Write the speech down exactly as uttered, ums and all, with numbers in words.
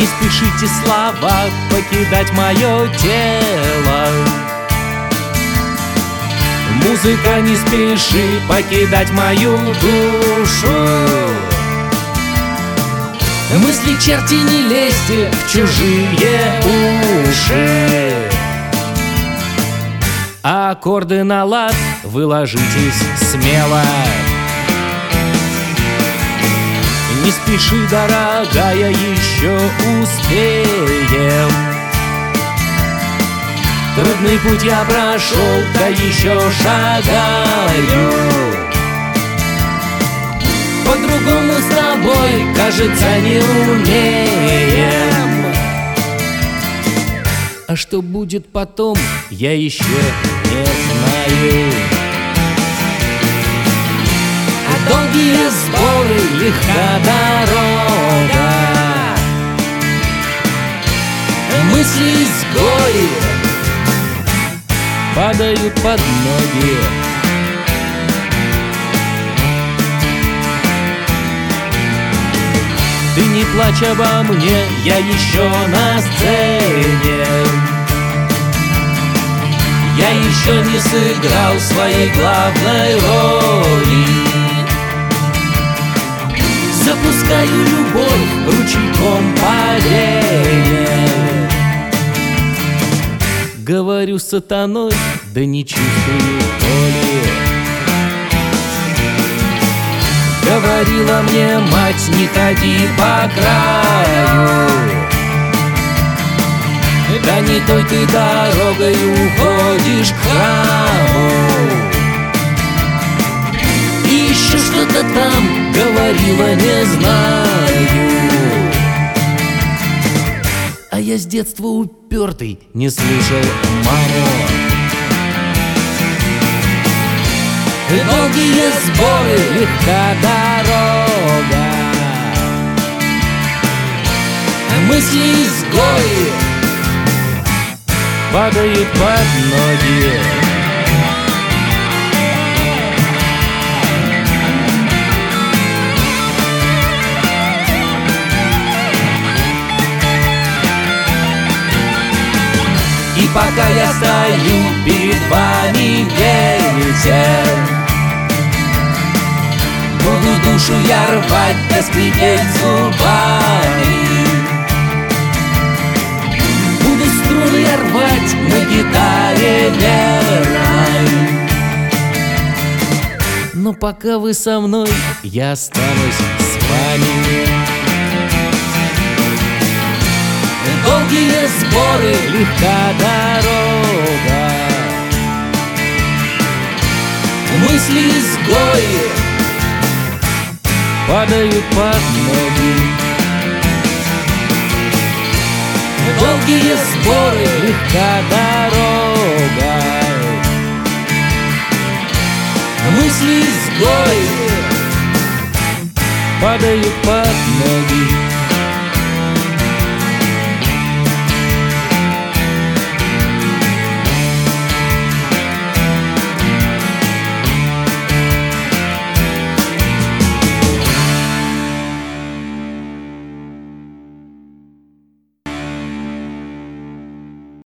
Не спешите, слова, покидать мое тело. Музыка, не спеши покидать мою душу. Мысли, черти, не лезьте в чужие уши. Аккорды на лад, вы ложитесь смело. Не спеши, дорогая, еще успеем. Трудный путь я прошел, да еще шагаю. По-другому с тобой, кажется, не умеем. А что будет потом, я еще не знаю. А долгие сборы, легка дорога. Мысли изгои падают под ноги. Ты не плачь обо мне, я еще на сцене. Я еще не сыграл своей главной роли. Запускаю любовь ручейком по вене. Говорю с сатаной, да не чувствую боли. Говорила мне мать, не ходи по краю. Да не той ты дорогой уходишь к храму. И еще что-то там говорила, не знаю. А я с детства упертый, не слышал маму. Долгие сборы, легка дорога. Мысли изгои падают под ноги. И пока я стою перед вами, ветер, буду душу я рвать, да скрипеть зубами. Буду струны я рвать на гитаре верной. Но пока вы со мной, я останусь с вами. Долгие сборы, легка дорога. Мысли изгои падают под ноги. Долгие сборы, легка дорога. Мысли изгои падают под ноги.